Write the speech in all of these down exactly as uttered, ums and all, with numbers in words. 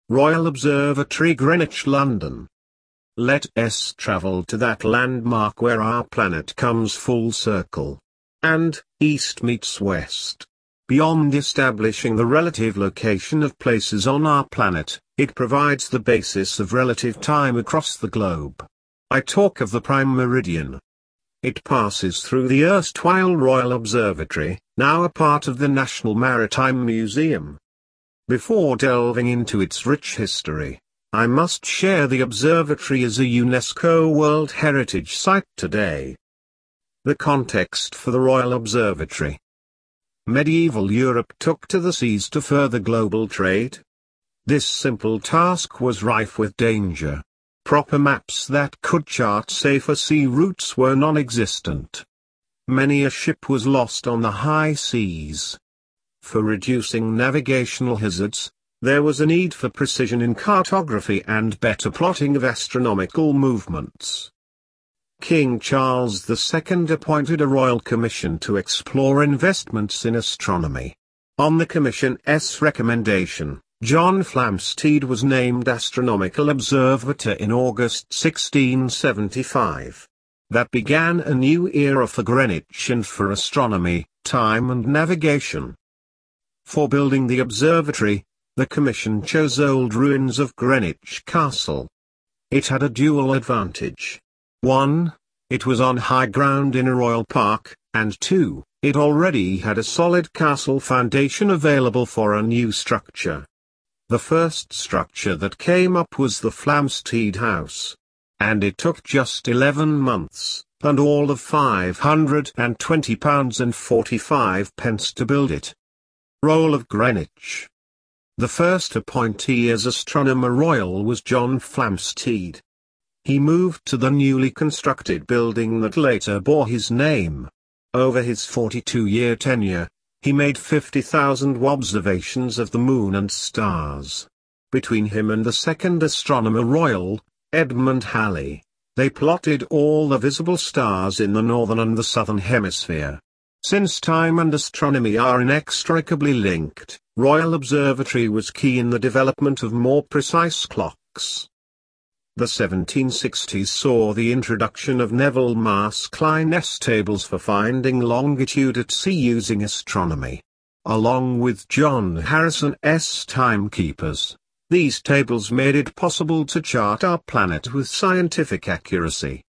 Royal Observatory, Greenwich, London. Let us travel to that landmark where our planet comes full circle. And, east meets west. Beyond establishing the relative location of places on our planet, it provides the basis of relative time across the globe. I talk of the Prime Meridian. It passes through the erstwhile Royal Observatory, now a part of the National Maritime Museum. Before delving into its rich history, I must share the observatory as a UNESCO World Heritage Site today. The context for the Royal Observatory. Medieval Europe took to the seas to further global trade. This simple task was rife with danger. Proper maps that could chart safer sea routes were non-existent. Many a ship was lost on the high seas. For reducing navigational hazards, there was a need for precision in cartography and better plotting of astronomical movements. King Charles the Second appointed a royal commission to explore investments in astronomy. On the commission's recommendation, John Flamsteed was named astronomical observator in August sixteen seventy-five. That began a new era for Greenwich and for astronomy, time and navigation. For building the observatory, the commission chose old ruins of Greenwich Castle. It had a dual advantage. one. It was on high ground in a royal park, and two. It already had a solid castle foundation available for a new structure. The first structure that came up was the Flamsteed House. And it took just eleven months, and all of five hundred and twenty pounds and forty-five pence to build it. Role of Greenwich. The first appointee as Astronomer Royal was John Flamsteed. He moved to the newly constructed building that later bore his name. Over his forty-two-year tenure, he made fifty thousand observations of the moon and stars. Between him and the second Astronomer Royal, Edmund Halley, they plotted all the visible stars in the northern and the southern hemisphere. Since time and astronomy are inextricably linked, Royal Observatory was key in the development of more precise clocks. The seventeen sixties saw the introduction of Neville Maskelyne's tables for finding longitude at sea using astronomy. Along with John Harrison's timekeepers, these tables made it possible to chart our planet with scientific accuracy.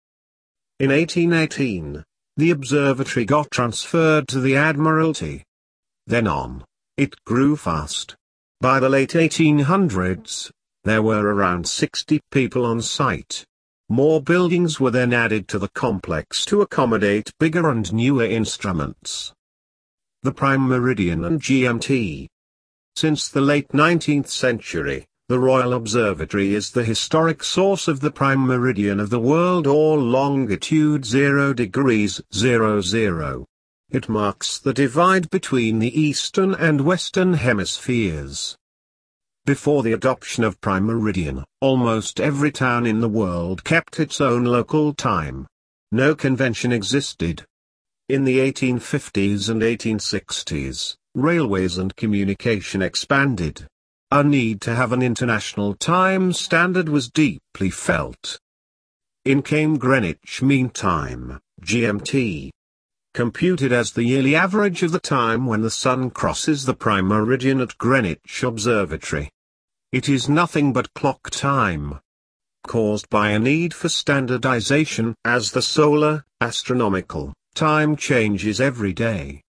In eighteen eighteen, the observatory got transferred to the Admiralty. Then on, it grew fast. By the late eighteen hundreds, there were around sixty people on site. More buildings were then added to the complex to accommodate bigger and newer instruments. The Prime Meridian and G M T. Since the late nineteenth century, the Royal Observatory is the historic source of the prime meridian of the world, or longitude zero degrees zero zero. It marks the divide between the eastern and western hemispheres. Before the adoption of prime meridian, almost every town in the world kept its own local time. No convention existed. In the eighteen fifties and eighteen sixties, railways and communication expanded. A need to have an international time standard was deeply felt. In came Greenwich Mean Time, G M T. Computed as the yearly average of the time when the sun crosses the prime meridian at Greenwich Observatory. It is nothing but clock time, caused by a need for standardization as the solar, astronomical, time changes every day.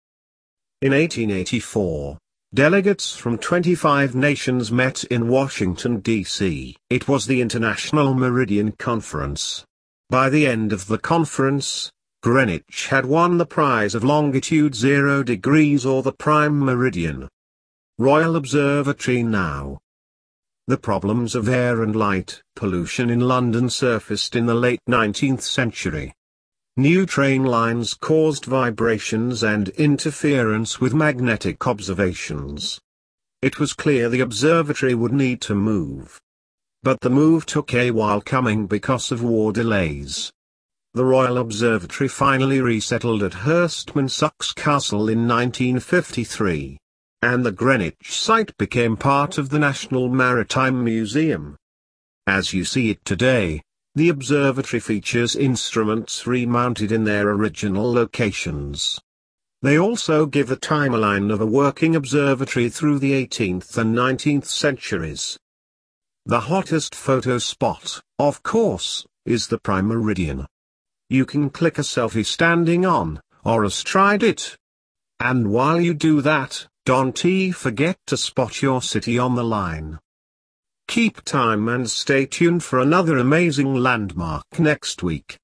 In eighteen eighty-four, delegates from twenty-five nations met in Washington, D C It was the International Meridian Conference. By the end of the conference, Greenwich had won the prize of longitude zero degrees or the prime meridian. Royal Observatory now. The problems of air and light pollution in London surfaced in the late nineteenth century. New train lines caused vibrations and interference with magnetic observations. It was clear the observatory would need to move. But the move took a while coming because of war delays. The Royal Observatory finally resettled at Hurstmonceux Castle in nineteen fifty-three. and the Greenwich site became part of the National Maritime Museum. As you see it today, the observatory features instruments remounted in their original locations. They also give a timeline of a working observatory through the eighteenth and nineteenth centuries. The hottest photo spot, of course, is the Prime Meridian. You can click a selfie standing on, or astride it. And while you do that, don't forget to spot your city on the line. Keep time and stay tuned for another amazing landmark next week.